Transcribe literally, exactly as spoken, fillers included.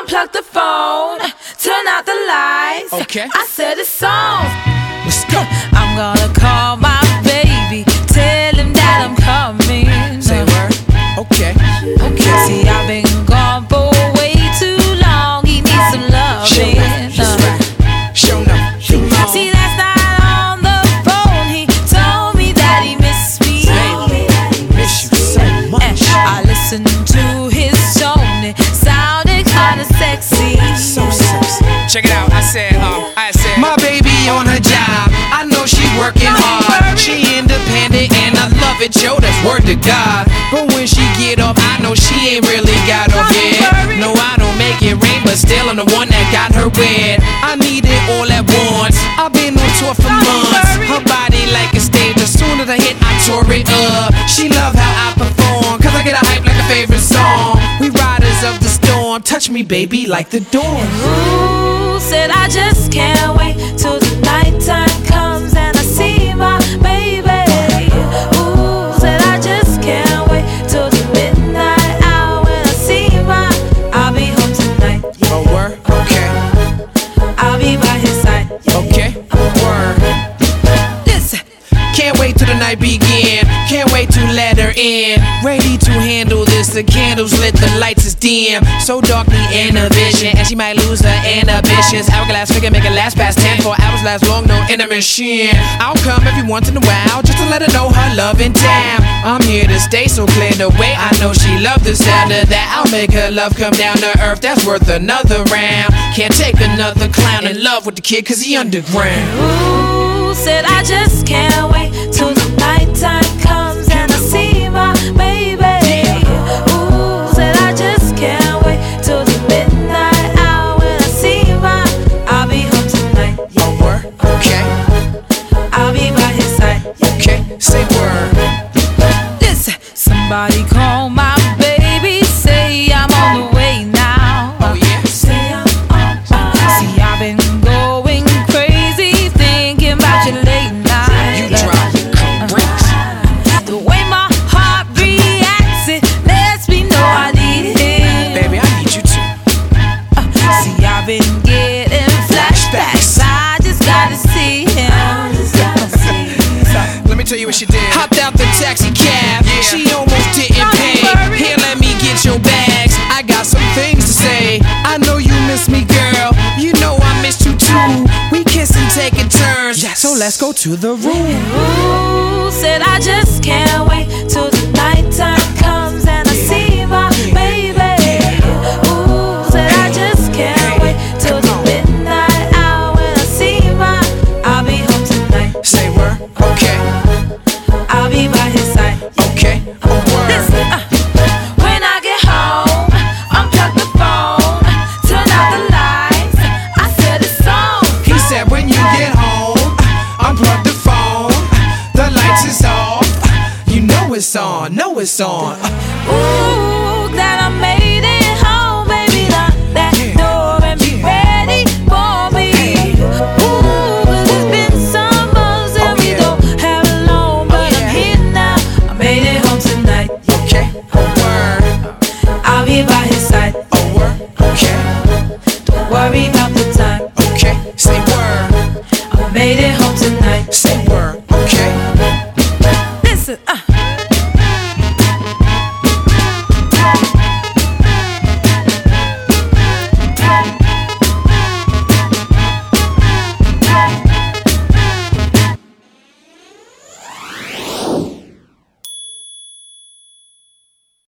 Unplug the phone, turn out the lights. Okay. I said it's on. Let's go. I'm gonna call my baby, tell him that I'm coming. Say word. Okay. Okay. See, I've been gone for way too long. He needs some loving. That's right. Show enough. See, last night on the phone, he told me that he missed me. Baby, miss you so much. And I listened to his tone, it sounded kinda sexy. So sexy. Check it out. I said, um, I said, my baby on her job. I know she working hard. She independent and I love it, yo. That's word to God. But when she get off, I know she ain't really got off yet. No, I don't make it rain, but still I'm the one that got her wet. I need it all at once. I've been on tour for months. Her body like a stage. As soon as I hit, I tore it up. She love how I perform, cause I get a hype like a favorite song. We riders of the storm. Touch me, baby, like the dawn. Ooh, said I just can't wait till the nighttime comes and I see my baby. Ooh, said I just can't wait till the midnight hour when I see my. I'll be home tonight. Yeah. Oh, word? Okay. I'll be by his side. Yeah. Okay. Word. Listen. Can't wait till the night begin. Can't wait to let her in. Ready to handle this. The candles lit, the lights is dim. So darkly in her vision, and she might lose her inhibitions. Hourglass figure make it last past ten. Four hours last long, no intermission. I'll come every once in a while just to let her know her love and time. I'm here to stay, so clear the way. I know she loved the sound of that. I'll make her love come down to earth. That's worth another round. Can't take another clown in love with the kid, cause he underground. Ooh, said I just can't wait till the nighttime comes and I see my baby. Ooh, said I just can't wait till the midnight hour when I see my. I'll be home tonight. Yeah. Oh, word? Okay. I'll be by his side. Yeah. Okay. Say word. Listen, somebody call my baby, say I'm on the way now. Oh, yeah? Say I'm on. See, I've been going crazy thinking about you late night. You drive me crazy. The way my heart reacts, it lets me know I need him. Baby, I need you too. See, I've been getting flashbacks. I just gotta see him. Let me tell you what she did. Hopped out the taxi cab. Yeah. She almost didn't pay. Here, let me get your bags. I got some things to say. I know you miss me, girl. You know I miss you too. We kiss and take it turns. Yes. So let's go to the room. Ooh, said I just can't wait till the nighttime comes and I see my baby. Ooh, said I just can't wait till the midnight hour when I see my. I'll be home tonight. Say word. Okay. I'll be by his side. Okay. Word. Listen, uh, when I get home, unplug the phone, turn out the lights. I said it's on. He said when you get home, unplug the phone, the lights is off. You know it's on, know it's on. Ooh, glad I made it home, baby. Lock that door and be ready for me. Ooh, 'cause it's been some months and we don't have it long, but I'm here now. I made it home tonight. Okay. Word. I'll be by his side. Oh, word. Okay. Don't worry about